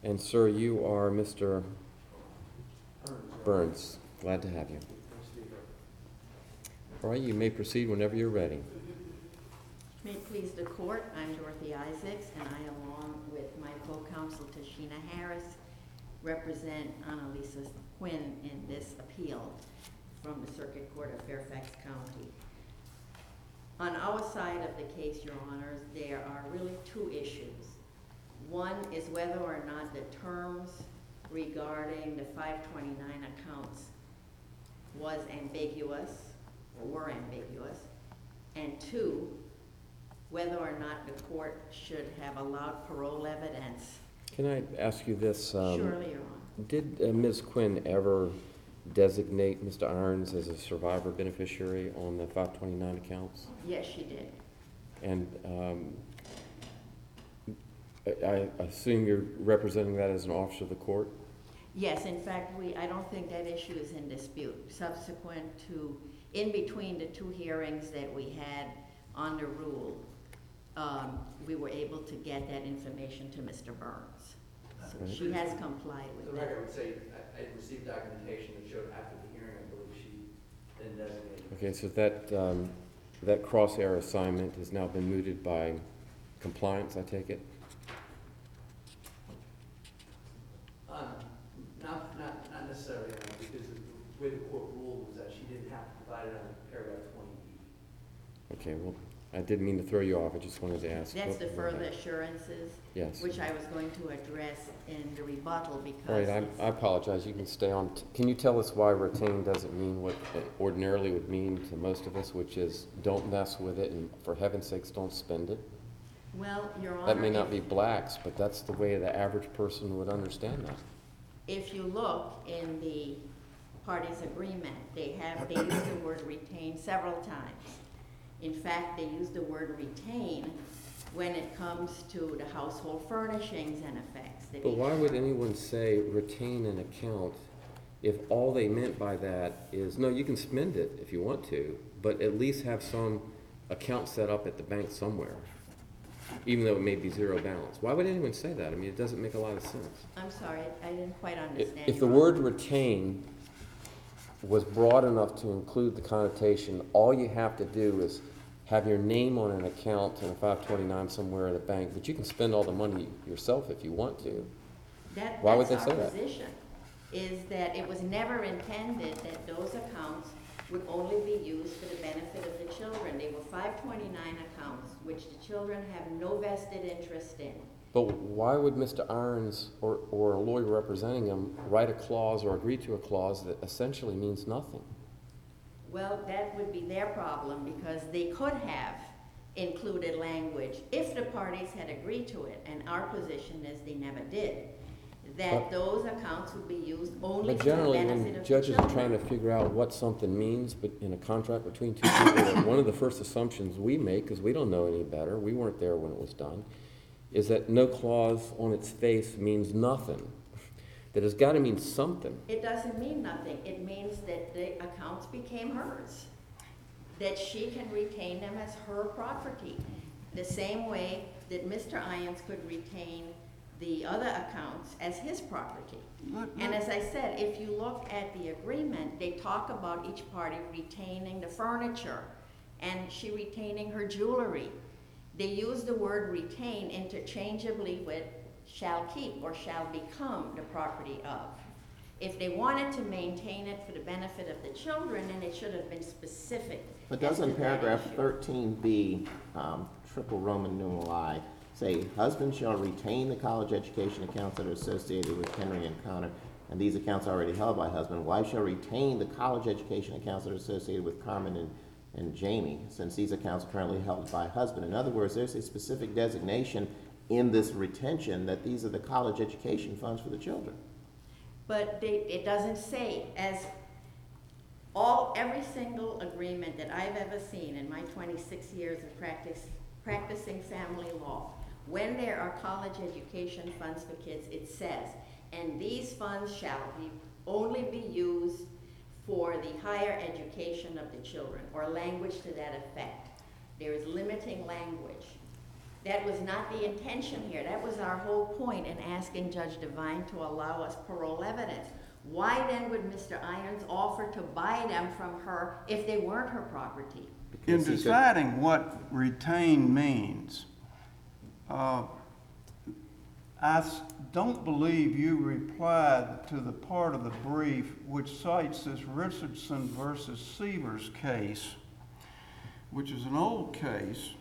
And sir, you are Mr. Burns. Glad to have you. All right, you may proceed whenever you're ready. May it please the court, I'm Dorothy Isaacs, and I, along with my co-counsel Tashina Harris, represent Annalisa Quinn in this appeal from the Circuit Court of Fairfax County. On our side of the case, Your Honors, there are really two issues. One is whether or not the terms regarding the 529 accounts was ambiguous, or were ambiguous, and two, whether or not the court should have allowed parole evidence. Can I ask you this? Surely, Your Honor. Did Ms. Quinn ever designate Mr. Irons as a survivor beneficiary on the 529 accounts? Yes, she did. And I assume you're representing that as an officer of the court? Yes, in fact, I don't think that issue is in dispute. Subsequent to, in between the two hearings that we had on the rule, we were able to get that information to Mr. Burns. So Right. she has complied For with the that. record, I would say I received documentation that showed after the hearing, I believe she then designated. Okay, so that cross-air assignment has now been mooted by compliance, I take it? Not necessarily, because the way the court ruled was that she didn't have to provide it on paragraph 20E. Okay, well, I didn't mean to throw you off. I just wanted to ask. That's the what- further assurances, Yes. which I was going to address in the rebuttal because All right, I apologize. You can stay on. Can you tell us why retain doesn't mean what it ordinarily would mean to most of us, which is don't mess with it and for heaven's sakes don't spend it? well, Your Honor, That may not be blacks, but that's the way the average person would understand that. if you look in the parties' agreement, they use the word retain several times. In fact, they use the word retain when it comes to the household furnishings and effects. that But each- why would anyone say retain an account if all they meant by that is, no, you can spend it if you want to, but at least have some account set up at the bank somewhere, even though it may be zero balance? Why would anyone say that? I mean, it doesn't make a lot of sense. I'm sorry, I didn't quite understand. If the Your word Honor. retain was broad enough to include the connotation, all you have to do is have your name on an account in a 529 somewhere at a bank, but you can spend all the money yourself if you want to. Why would they That's say our that? position, is that it was never intended that those accounts would only be used for the benefit of the children. They were 529 accounts, which the children have no vested interest in. But why would Mr. Irons or a lawyer representing him write a clause or agree to a clause that essentially means nothing? Well, that would be their problem because they could have included language if the parties had agreed to it, and our position is they never did, that But- those accounts would be used only But for the generally, benefit when of the judges are trying children. to figure out what something means but in a contract between two people, one of the first assumptions we make, because we don't know any better, we weren't there when it was done, is that no clause on its face means nothing. That it's got to mean something. It doesn't mean nothing. It means that the accounts became hers, that she can retain them as her property, the same way that Mr. Irons could retain the other accounts as his property. And as I said, if you look at the agreement, they talk about each party retaining the furniture and she retaining her jewelry. They use the word retain interchangeably with shall keep or shall become the property of. If they wanted to maintain it for the benefit of the children, then it should have been specific. But as to doesn't that paragraph issue. 13B, triple Roman numeral I, say, husband shall retain the college education accounts that are associated with Henry and Connor, and these accounts are already held by husband. Wife shall retain the college education accounts that are associated with Carmen and Jamie, since these accounts are currently held by husband. In other words, there's a specific designation in this retention that these are the college education funds for the children. But it doesn't say, as every single agreement that I've ever seen in my 26 years of practicing family law, when there are college education funds for kids, it says, and these funds shall only be used for the higher education of the children, or language to that effect. There is limiting language. That was not the intention here. That was our whole point in asking Judge Devine to allow us parole evidence. Why then would Mr. Irons offer to buy them from her if they weren't her property? In Because he could- deciding what retain means, don't believe you replied to the part of the brief which cites this Richardson versus Severs case, which is an old case,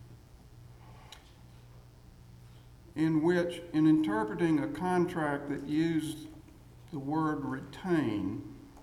in which, in interpreting a contract that used the word retain,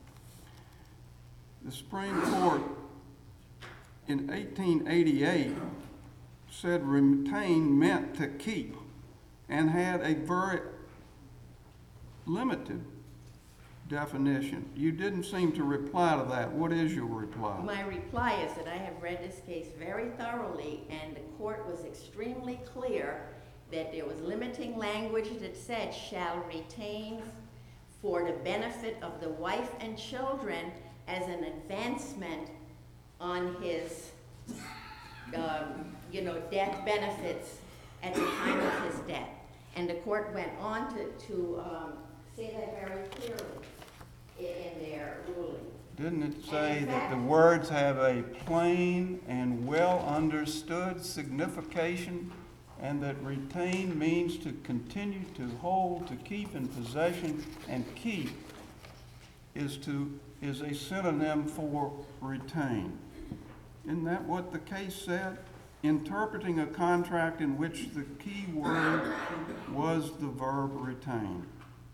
the Supreme Court in 1888 said retain meant to keep and had a very limited definition. You didn't seem to reply to that. What is your reply? My reply is that I have read this case very thoroughly, and the court was extremely clear that there was limiting language that said shall retain for the benefit of the wife and children as an advancement on his, death benefits at the time of his death. And the court went on to say that very clearly in their ruling. Didn't it say that the words have a plain and well understood signification, and that retain means to continue, to hold, to keep in possession, and keep is a synonym for retain? Isn't that what the case said? Interpreting a contract in which the key word was the verb retain.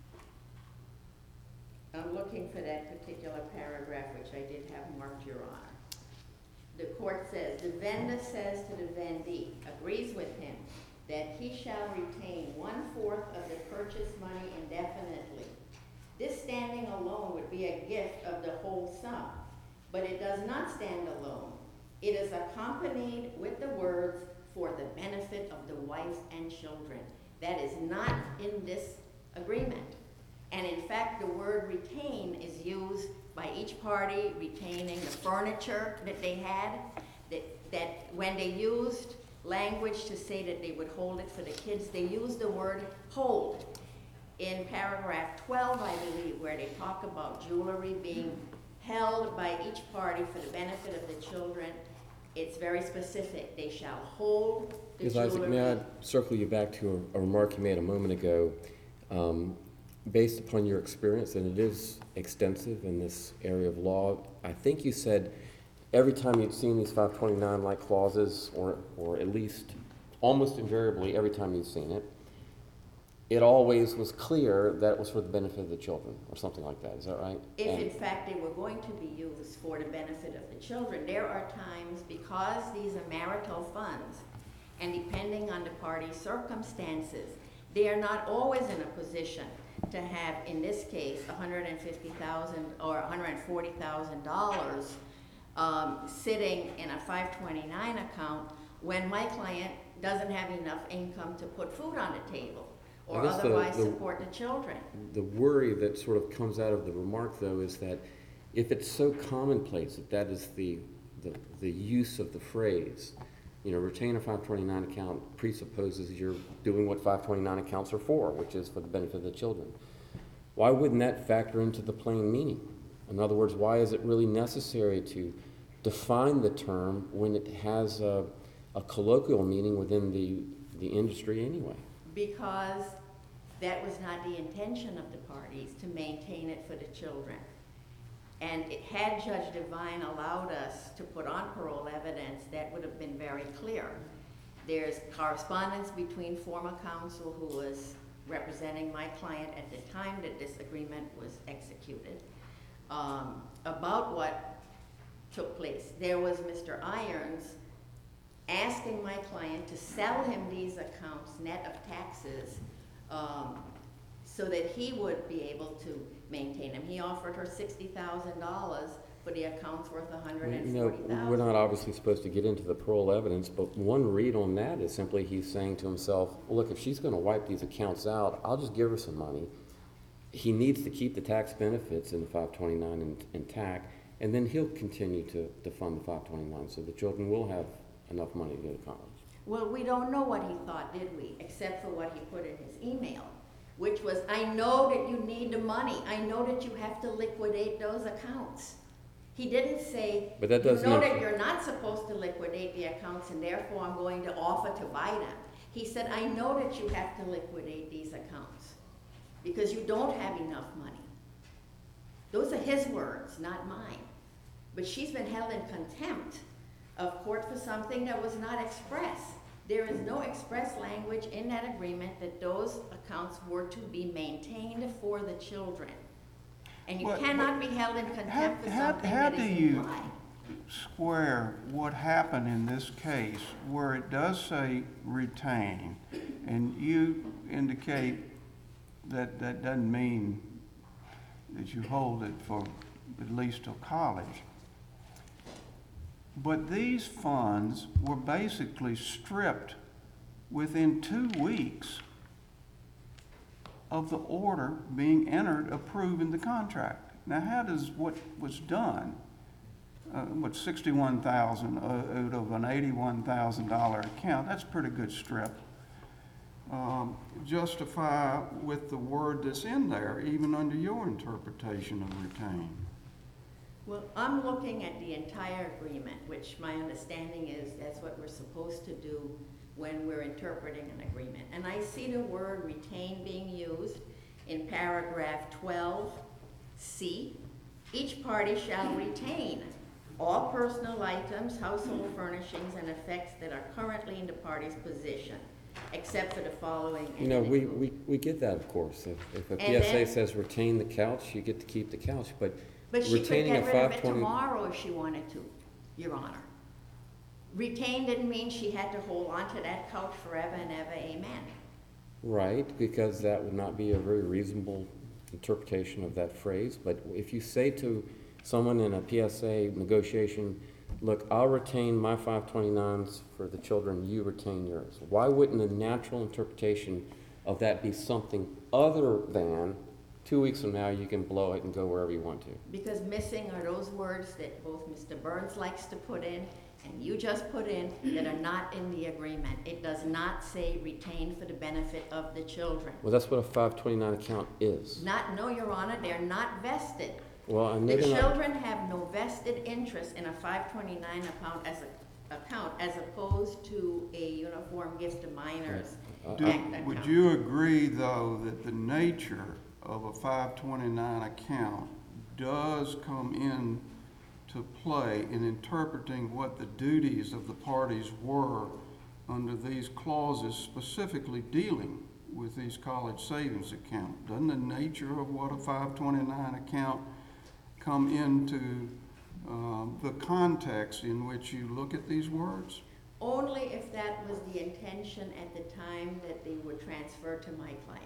I'm looking for that particular paragraph, which I did have marked, Your Honor. The court says, the vendor says to the vendee, agrees with him, that he shall retain 1/4 of the purchase money indefinitely. This standing alone would be a gift of the whole sum, but it does not stand alone. It is accompanied with the words, for the benefit of the wife and children. That is not in this agreement. And in fact, the word retain is used by each party retaining the furniture that they had, that when they used language to say that they would hold it for the kids, they used the word hold. In paragraph 12, I believe, where they talk about jewelry being held by each party for the benefit of the children, it's very specific. They shall hold the Ms. jewelry. Isaac, may I circle you back to a remark you made a moment ago? Based upon your experience, and it is extensive in this area of law, I think you said every time you'd seen these 529-like clauses, or at least almost invariably every time you'd seen it, it always was clear that it was for the benefit of the children, or something like that. Is that right? If in fact they were going to be used for the benefit of the children. There are times, because these are marital funds, and depending on the party's circumstances, they are not always in a position to have, in this case, $150,000 or $140,000 sitting in a 529 account when my client doesn't have enough income to put food on the table or I guess otherwise support the children. The worry that sort of comes out of the remark, though, is that if it's so commonplace that is the use of the phrase, retain a 529 account presupposes you're doing what 529 accounts are for, which is for the benefit of the children. Why wouldn't that factor into the plain meaning? In other words, why is it really necessary to define the term when it has a colloquial meaning within the industry anyway? Because that was not the intention of the parties, to maintain it for the children. And had Judge Devine allowed us to put on parole evidence, that would have been very clear. There's correspondence between former counsel who was representing my client at the time that this agreement was executed about what took place. There was Mr. Irons asking my client to sell him these accounts net of taxes so that he would be able to maintain them. He offered her $60,000 for the accounts worth $140,000. We're not obviously supposed to get into the parole evidence, but one read on that is simply he's saying to himself, well, look, if she's going to wipe these accounts out, I'll just give her some money. He needs to keep the tax benefits in the 529 intact, and then he'll continue to fund the 529, so the children will have enough money to go to college. Well, we don't know what he thought, did we? Except for what he put in his email, which was, I know that you need the money. I know that you have to liquidate those accounts. He didn't say, But that you doesn't know imp- that you're not supposed to liquidate the accounts and therefore I'm going to offer to buy them. He said, I know that you have to liquidate these accounts because you don't have enough money. Those are his words, not mine. But she's been held in contempt of court for something that was not expressed. There is no express language in that agreement that those accounts were to be maintained for the children. And you But- cannot be held in contempt for How something that do is you implied. square what happened in this case where it does say retain, and you indicate that that doesn't mean that you hold it for at least till college? But these funds were basically stripped within 2 weeks of the order being entered approving the contract. Now, how does what was done, what $61,000 out of an $81,000 account, that's a pretty good strip, justify with the word that's in there, even under your interpretation of retain? Well, I'm looking at the entire agreement, which my understanding is that's what we're supposed to do when we're interpreting an agreement. And I see the word retain being used in paragraph 12C. Each party shall retain all personal items, household furnishings, and effects that are currently in the party's possession, except for the following. You know, we get that, of course. If a And PSA then- says retain the couch, you get to keep the couch, but But she could retaining a get rid of it 520 tomorrow if she wanted to, Your Honor. Retain didn't mean she had to hold on to that couch forever and ever, amen. Right, because that would not be a very reasonable interpretation of that phrase. But if you say to someone in a PSA negotiation, look, I'll retain my 529s for the children, you retain yours. Why wouldn't the natural interpretation of that be something other than 2 weeks from now you can blow it and go wherever you want to? Because missing are those words that both Mr. Burns likes to put in and you just put in that are not in the agreement. It does not say retain for the benefit of the children. Well, that's what a 529 account is. No, Your Honor, they're not vested. Well, I know The they're not. children have no vested interest in a 529 account as opposed to a uniform gift to minors Right. act Would account. you agree, though, that the nature of a 529 account does come in to play in interpreting what the duties of the parties were under these clauses, specifically dealing with these college savings accounts? Doesn't the nature of what a 529 account come into the context in which you look at these words? Only if that was the intention at the time that they were transferred to my client.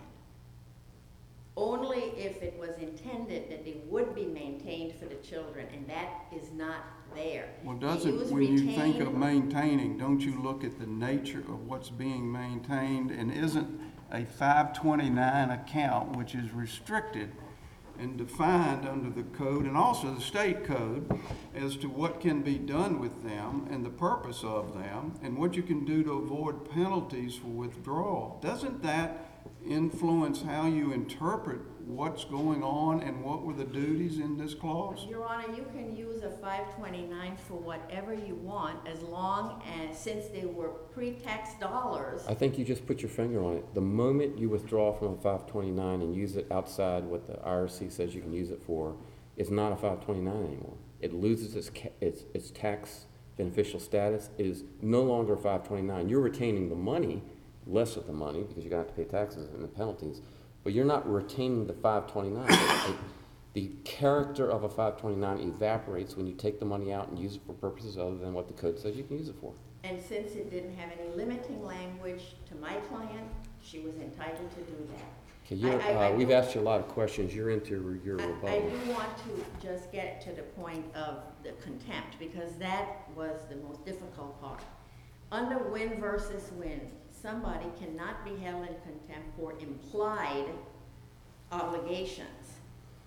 Only if it was intended that they would be maintained for the children, and that is not there. Well, They doesn't, use when you think retain- of maintaining, don't you look at the nature of what's being maintained? And isn't a 529 account, which is restricted and defined under the code and also the state code as to what can be done with them and the purpose of them and what you can do to avoid penalties for withdrawal, doesn't that influence how you interpret what's going on and what were the duties in this clause? Your Honor, you can use a 529 for whatever you want as long as, since they were pre-tax dollars. I think you just put your finger on it. The moment you withdraw from a 529 and use it outside what the IRC says you can use it for, it's not a 529 anymore. It loses its tax beneficial status. It is no longer a 529. You're retaining the money, less of the money, because you're going to have to pay taxes and the penalties, but you're not retaining the 529. The character of a 529 evaporates when you take the money out and use it for purposes other than what the code says you can use it for. And since it didn't have any limiting language to my client, she was entitled to do that. Okay, we've asked you a lot of questions. You're into your I rebuttal. do want to just get to the point of the contempt, because that was the most difficult part. Under Wynn versus Wynn, somebody cannot be held in contempt for implied obligations.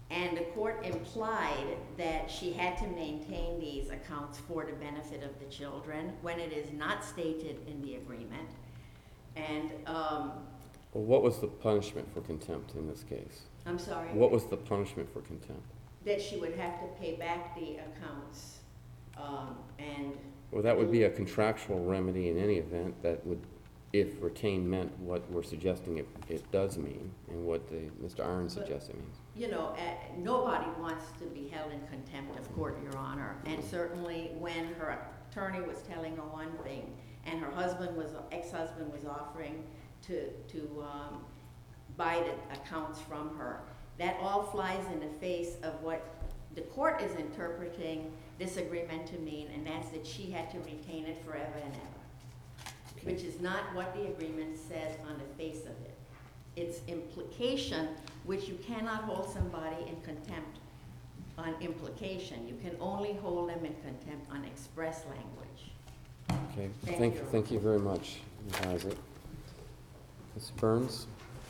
And the court implied that she had to maintain these accounts for the benefit of the children when it is not stated in the agreement. And, Well, what was the punishment for contempt in this case? I'm sorry, What was the punishment for contempt? that she would have to pay back the accounts, and. Well, that would be a contractual remedy in any event that would, if retained meant what we're suggesting it does mean, and what Mr. Irons suggests it means. You know, nobody wants to be held in contempt of court, Your Honor. And certainly when her attorney was telling her one thing and her ex-husband was offering to buy the accounts from her, that all flies in the face of what the court is interpreting this agreement to mean, and that's that she had to retain it forever and ever, which is not what the agreement says on the face of it. Its implication, which you cannot hold somebody in contempt on implication. You can only hold them in contempt on express language. Okay, Thank you. thank you very much, Ms. Isaac. Mr. Burns?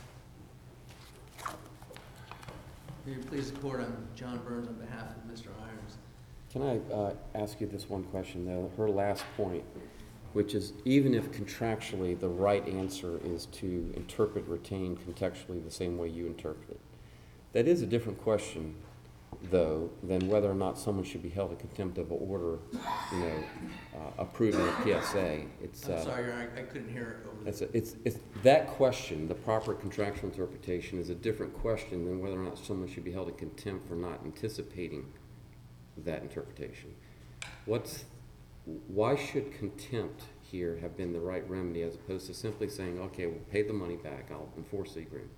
May you please support, I'm John Burns on behalf of Mr. Irons. Can I ask you this one question, though? Her last point, which is even if contractually the right answer is to interpret retain contextually the same way you interpret it, that is a different question, though, than whether or not someone should be held in contempt of an order, approving a PSA. I'm sorry, Your Honor, I couldn't hear it over the... It's that question, the proper contractual interpretation, is a different question than whether or not someone should be held in contempt for not anticipating that interpretation. Why should contempt here have been the right remedy as opposed to simply saying, okay, we'll pay the money back, I'll enforce the agreement?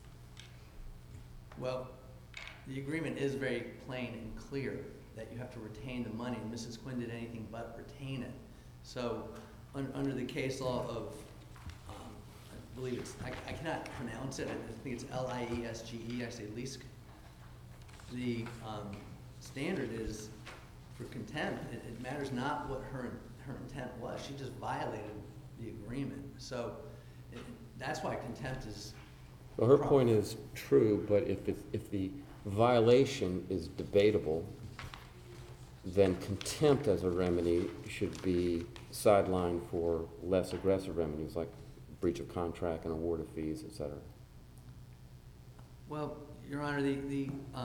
Well, the agreement is very plain and clear that you have to retain the money, and Mrs. Quinn did anything but retain it. So, under the case law of, I believe it's, I cannot pronounce it, I think it's Liesge, I say Lisk. The standard is, for contempt, it matters not what her intent was, she just violated the agreement. So, that's why contempt is... Well, her point is true, but if the violation is debatable, then contempt as a remedy should be sidelined for less aggressive remedies like breach of contract and award of fees, et cetera. Well, Your Honor, the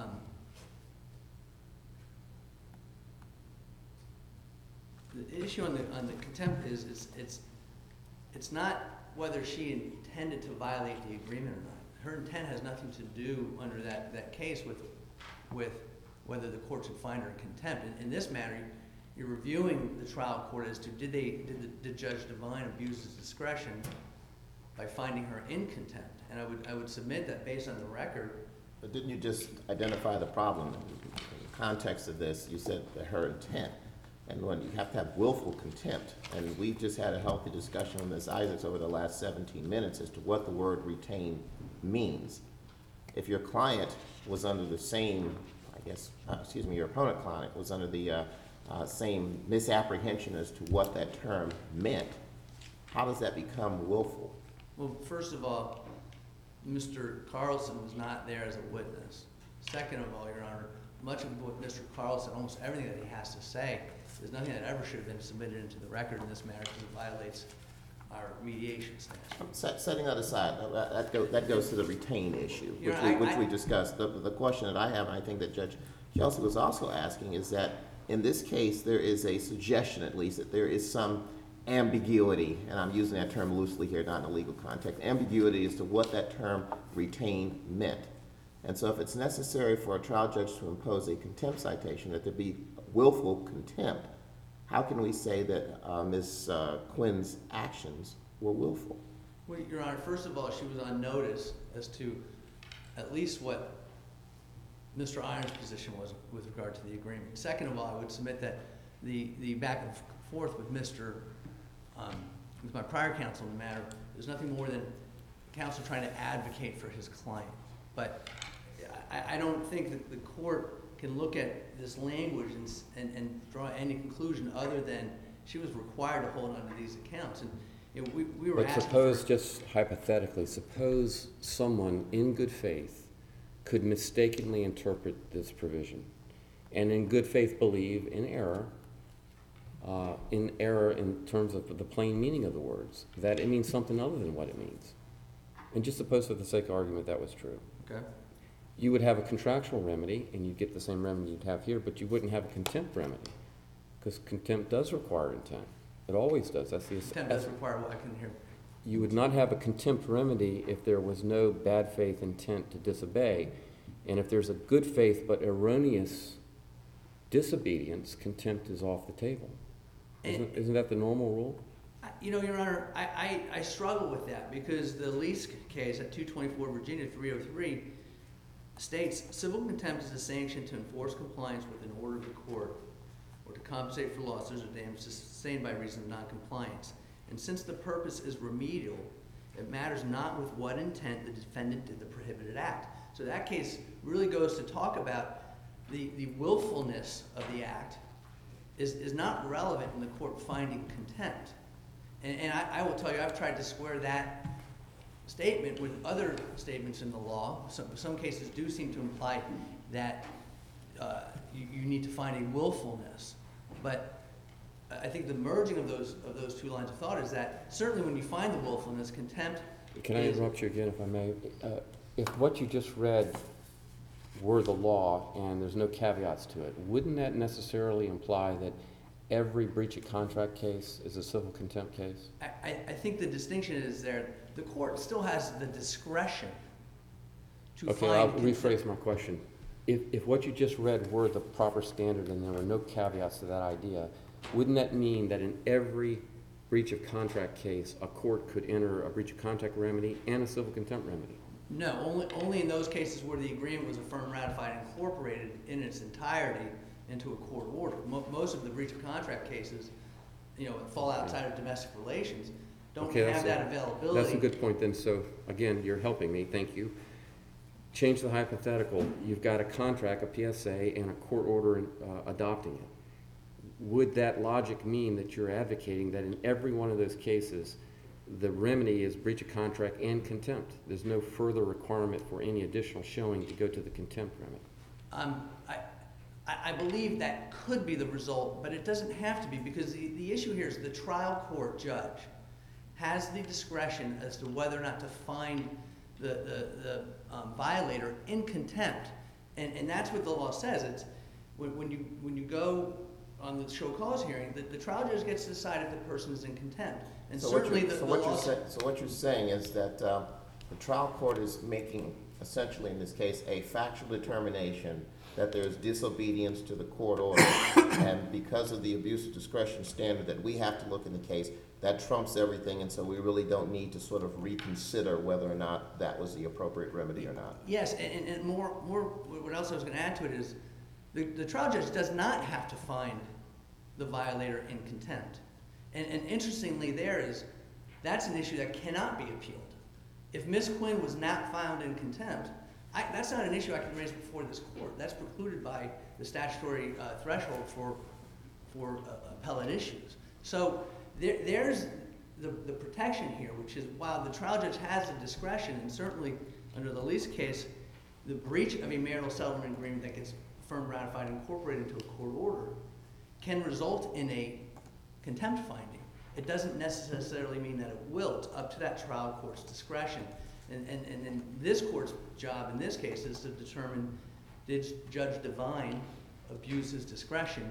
issue on the contempt is it's not whether she intended to violate the agreement or not. Her intent has nothing to do under that case with whether the court should find her in contempt. In this matter, you're reviewing the trial court as to did Judge Devine abuse his discretion by finding her in contempt. And I would submit that based on the record. But didn't you just identify the problem? In the context of this, you said that her intent. And when you have to have willful contempt, and we've just had a healthy discussion with Ms. Isaacs over the last 17 minutes as to what the word retain means. If your client was under the same, your opponent client was under the same misapprehension as to what that term meant, how does that become willful? Well, first of all, Mr. Carlson was not there as a witness. Second of all, Your Honor, much of what Mr. Carlson, almost everything that he has to say, there's nothing that ever should have been submitted into the record in this matter because it violates our mediation statute. Setting that aside, that goes to the retain issue, which we discussed. The question that I have, and I think that Judge Kelsey was also asking, is that in this case there is a suggestion, at least, that there is some ambiguity, and I'm using that term loosely here, not in a legal context, ambiguity as to what that term retain meant. And so if it's necessary for a trial judge to impose a contempt citation, that there be willful contempt, how can we say that Ms. Quinn's actions were willful? Well, Your Honor, first of all, she was on notice as to at least what Mr. Irons' position was with regard to the agreement. Second of all, I would submit that the back and forth with with my prior counsel in the matter, there's nothing more than counsel trying to advocate for his client. But I don't think that the court can look at this language and draw any conclusion other than she was required to hold on to these accounts. And we were But asking suppose, just hypothetically, suppose someone in good faith could mistakenly interpret this provision and in good faith believe in error in terms of the plain meaning of the words, that it means something other than what it means. And just suppose for the sake of argument that was true. Okay. You would have a contractual remedy, and you'd get the same remedy you'd have here, but you wouldn't have a contempt remedy, because contempt does require intent. It always does. That's the Contempt does require what I couldn't hear. You would not have a contempt remedy if there was no bad faith intent to disobey. And if there's a good faith but erroneous disobedience, contempt is off the table. Isn't that the normal rule? You know, Your Honor, I struggle with that because the Lease case at 224 Virginia 303 states civil contempt is a sanction to enforce compliance with an order of the court or to compensate for losses or damages sustained by reason of noncompliance. And since the purpose is remedial, it matters not with what intent the defendant did the prohibited act. So that case really goes to talk about the willfulness of the act is not relevant in the court finding contempt. And I will tell you, I've tried to square that statement with other statements in the law. Some cases do seem to imply that you need to find a willfulness. But I think the merging of those two lines of thought is that certainly when you find the willfulness, contempt. Can I interrupt you again, if I may? If what you just read were the law and there's no caveats to it, wouldn't that necessarily imply that every breach of contract case is a civil contempt case? I think the distinction is there. The court still has the discretion to Okay, find I'll contempt. rephrase my question. If what you just read were the proper standard and there were no caveats to that idea, wouldn't that mean that in every breach of contract case, a court could enter a breach of contract remedy and a civil contempt remedy? No, only in those cases where the agreement was affirmed, ratified, and incorporated in its entirety into a court order. Most of the breach of contract cases, fall outside of domestic relations, don't have that availability. That's a good point then. So again, you're helping me, thank you. Change the hypothetical. You've got a contract, a PSA, and a court order adopting it. Would that logic mean that you're advocating that in every one of those cases, the remedy is breach of contract and contempt? There's no further requirement for any additional showing to go to the contempt remedy. I believe that could be the result, but it doesn't have to be, because the issue here is the trial court judge has the discretion as to whether or not to find the violator in contempt, and that's what the law says. It's when you go on the show cause hearing, the trial judge gets to decide if the person is in contempt, and So certainly what you're saying is that the trial court is making, essentially in this case, a factual determination that there's disobedience to the court order, and because of the abuse of discretion standard that we have to look in the case, that trumps everything, and so we really don't need to sort of reconsider whether or not that was the appropriate remedy or not. Yes, and more, what else I was going to add to it is the trial judge does not have to find the violator in contempt. And interestingly, that's an issue that cannot be appealed. If Ms. Quinn was not found in contempt, that's not an issue I can raise before this court. That's precluded by the statutory threshold for appellate issues. So there's the protection here, which is while the trial judge has the discretion, and certainly under the Lease case, the breach of a marital settlement agreement that gets affirmed, ratified, and incorporated into a court order can result in a contempt finding. It doesn't necessarily mean that it will. It's up to that trial court's discretion. And then this court's job in this case is to determine, did Judge Devine abuse his discretion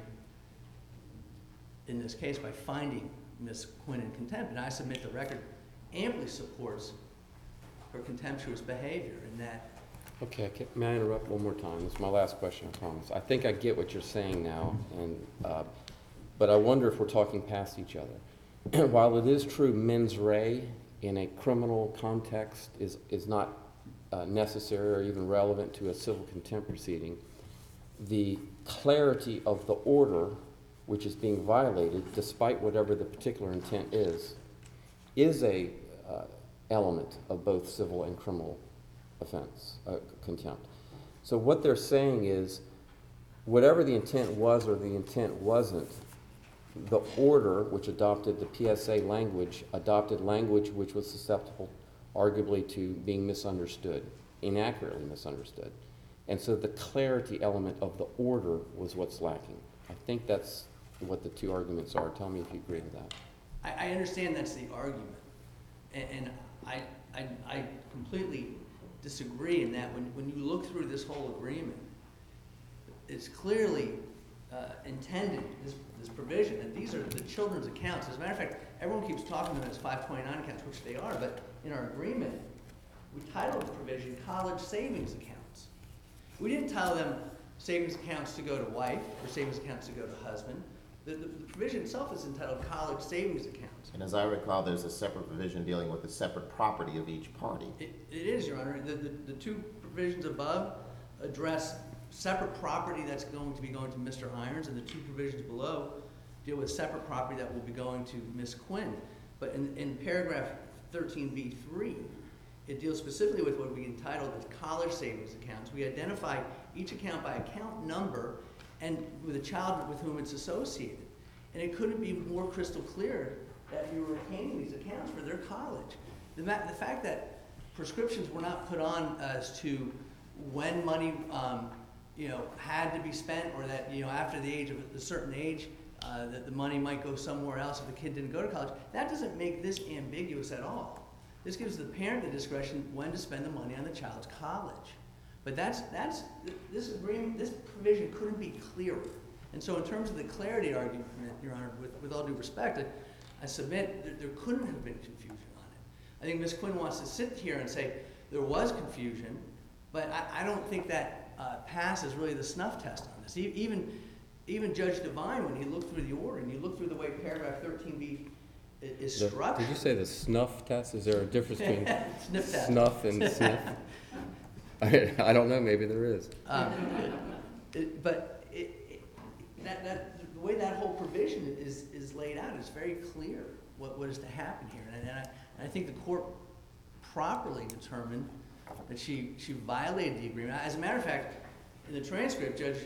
in this case by finding Ms. Quinn in contempt? And I submit the record amply supports her contemptuous behavior in that. Okay, may I interrupt one more time? This is my last question, I promise. I think I get what you're saying now, but I wonder if we're talking past each other. While it is true mens rea in a criminal context is not necessary or even relevant to a civil contempt proceeding, the clarity of the order which is being violated, despite whatever the particular intent is a element of both civil and criminal offense, contempt. So what they're saying is, whatever the intent was or the intent wasn't, the order which adopted the PSA language adopted language which was susceptible, arguably, to being misunderstood. inaccurately misunderstood. And so the clarity element of the order was what's lacking. I think that's what the two arguments are. Tell me if you agree with that. I understand that's the argument, and I completely disagree in that when you look through this whole agreement, it's clearly intended, this provision, and these are the children's accounts. As a matter of fact, everyone keeps talking about it as 529 accounts, which they are, but in our agreement, we titled the provision college savings accounts. We didn't title them savings accounts to go to wife or savings accounts to go to husband. The provision itself is entitled college savings accounts. And as I recall, there's a separate provision dealing with the separate property of each party. It is, Your Honor. The two provisions above address separate property that's going to be going to Mr. Irons, and the two provisions below deal with separate property that will be going to Ms. Quinn. But in paragraph 13B3, it deals specifically with what we entitled as college savings accounts. We identify each account by account number and with a child with whom it's associated. And it couldn't be more crystal clear that you were retaining these accounts for their college. The fact that prescriptions were not put on as to when money had to be spent, or that after the age of a certain age that the money might go somewhere else if the kid didn't go to college, that doesn't make this ambiguous at all. This gives the parent the discretion when to spend the money on the child's college. But this agreement, this provision couldn't be clearer. And so in terms of the clarity argument, Your Honor, with all due respect, I submit that there couldn't have been confusion on it. I think Ms. Quinn wants to sit here and say there was confusion, but I don't think that passes really the snuff test on this. Even Judge Devine, when he looked through the order, and you look through the way paragraph 13B is structured. Did you say the snuff test? Is there a difference between Sniff test. snuff and sniff? I don't know, maybe there is. But the way that whole provision is laid out, it's very clear what is to happen here. And I think the court properly determined that she violated the agreement. As a matter of fact, in the transcript, Judge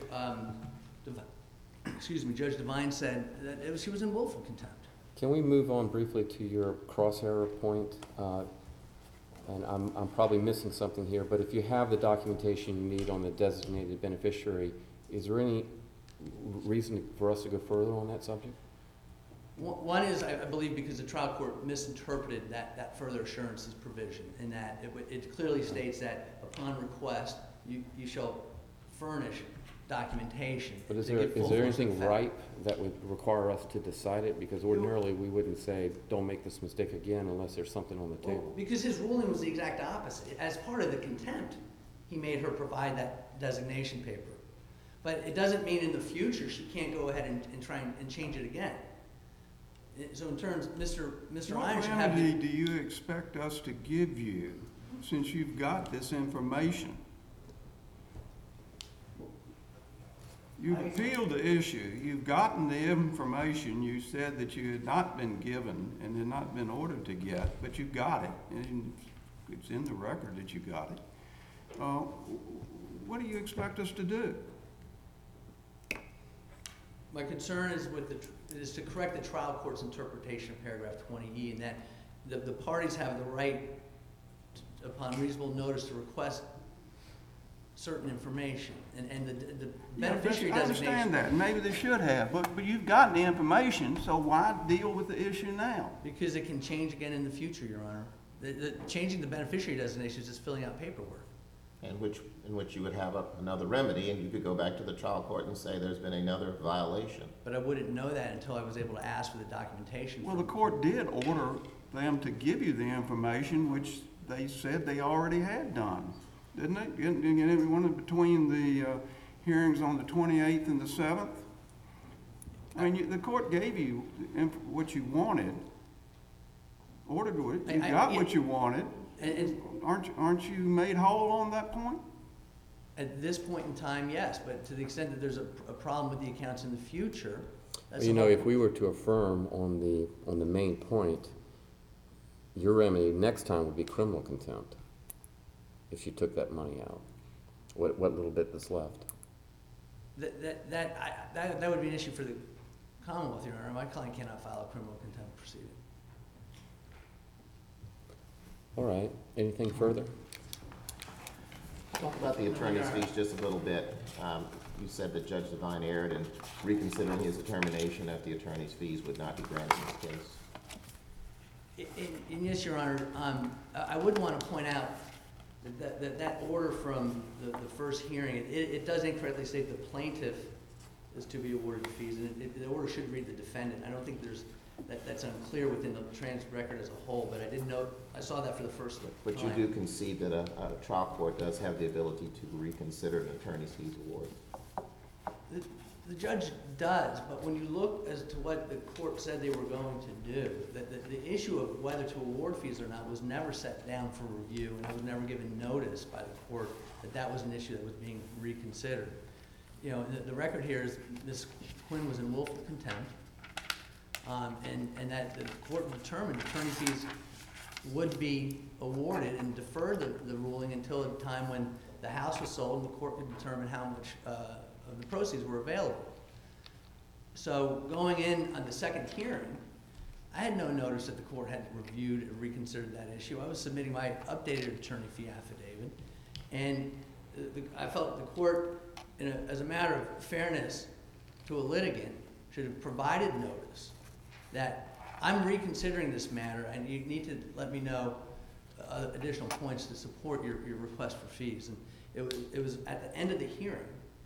Devine said that she was in willful contempt. Can we move on briefly to your cross-error point? And I'm probably missing something here, but if you have the documentation you need on the designated beneficiary, is there any reason for us to go further on that subject? One is, I believe, because the trial court misinterpreted that further assurances provision, in that it clearly states that upon request, you shall furnish documentation. But is to there give full anything effect. ripe that would require us to decide it? Because ordinarily we wouldn't say, don't make this mistake again unless there's something on the Well, table. because his ruling was the exact opposite. As part of the contempt, he made her provide that designation paper. But it doesn't mean in the future she can't go ahead and try and change it again. So in terms, Mr. Irons should have... What remedy do you expect us to give you since you've got this information? You've appealed the issue. You've gotten the information you said that you had not been given and had not been ordered to get, but you got it, and it's in the record that you got it. What do you expect us to do? My concern is is to correct the trial court's interpretation of paragraph 20E, and that the parties have the right, upon reasonable notice, to request certain information, and the beneficiary I designation. understand that, and maybe they should have, but you've gotten the information, so why deal with the issue now? Because it can change again in the future, Your Honor. Changing the beneficiary designation is just filling out paperwork. In which you would have another remedy, and you could go back to the trial court and say there's been another violation. But I wouldn't know that until I was able to ask for the documentation. Well, the court did order them to give you the information, which they said they already had done, didn't it? In one between the hearings on the 28th and the 7th? I mean, the court gave you what you wanted, ordered it, you got what you wanted. And Aren't you made whole on that point? at this point in time, yes, but to the extent that there's a problem with the accounts in the future, that's You know, a- if we were to affirm on the main point, your remedy next time would be criminal contempt, if you took that money out, what little bit that's left. That would be an issue for the Commonwealth, Your Honor. My client cannot file a criminal contempt proceeding. All right, anything further? Talk about the attorney's fees just a little bit. You said that Judge Devine erred in reconsidering his determination that the attorney's fees would not be granted in this case. And yes, Your Honor, I would want to point out that order from the first hearing, it does incorrectly state the plaintiff is to be awarded the fees, and the order should read the defendant. I don't think that's unclear within the transcript record as a whole, but I did note, I saw that for the first time. But you do concede that a trial court does have the ability to reconsider an attorney's fees award. The judge does, but when you look as to what the court said they were going to do, the issue of whether to award fees or not was never set down for review, and I was never given notice by the court that was an issue that was being reconsidered. You know, the record here is Ms. Quinn was in willful contempt, and that the court determined attorney fees would be awarded and defer the ruling until a time when the house was sold and the court could determine how much of the proceeds were available. So going in on the second hearing, I had no notice that the court had reviewed and reconsidered that issue. I was submitting my updated attorney fee affidavit, and I felt the court, as a matter of fairness to a litigant, should have provided notice that I'm reconsidering this matter and you need to let me know additional points to support your request for fees. And it was at the end of the hearing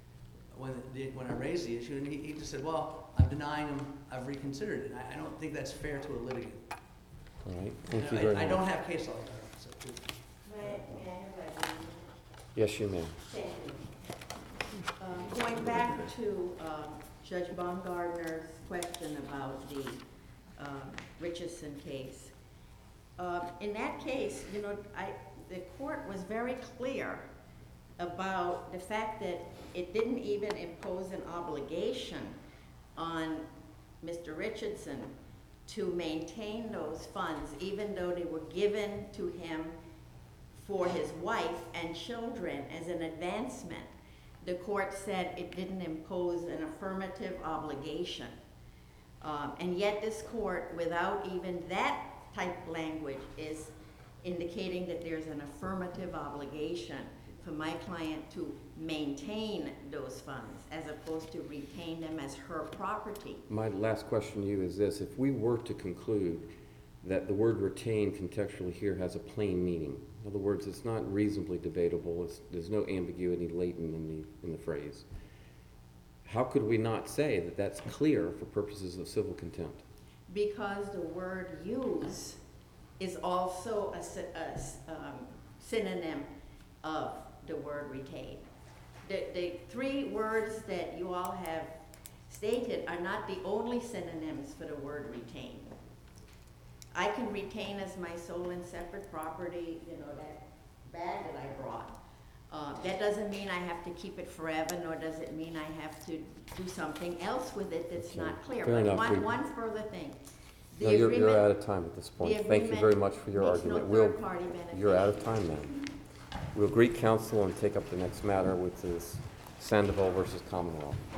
when I raised the issue, and he just said, well, I'm denying him, I've reconsidered it. I don't think that's fair to a litigant. All right, thank you very much. I don't have case law. So. May I have a moment? Yes, you may. Thank you. Going back to Judge Baumgartner's question about the Richardson case. In that case, you know, the court was very clear about the fact that it didn't even impose an obligation on Mr. Richardson to maintain those funds, even though they were given to him for his wife and children as an advancement. The court said it didn't impose an affirmative obligation. And yet this court, without even that type of language, is indicating that there's an affirmative obligation for my client to maintain those funds as opposed to retain them as her property. My last question to you is this: if we were to conclude that the word retain contextually here has a plain meaning, in other words, it's not reasonably debatable, there's no ambiguity latent in the phrase, how could we not say that that's clear for purposes of civil contempt? Because the word use is also a synonym of the word retain. The three words that you all have stated are not the only synonyms for the word retain. I can retain as my sole and separate property, you know, that bag that I brought. That doesn't mean I have to keep it forever, nor does it mean I have to do something else with it that's not clear. Fair But enough. one further thing. No, you're out of time at this point. Thank you very much for your argument. You're out of time now. We'll greet counsel and take up the next matter, which is Sandoval versus Commonwealth.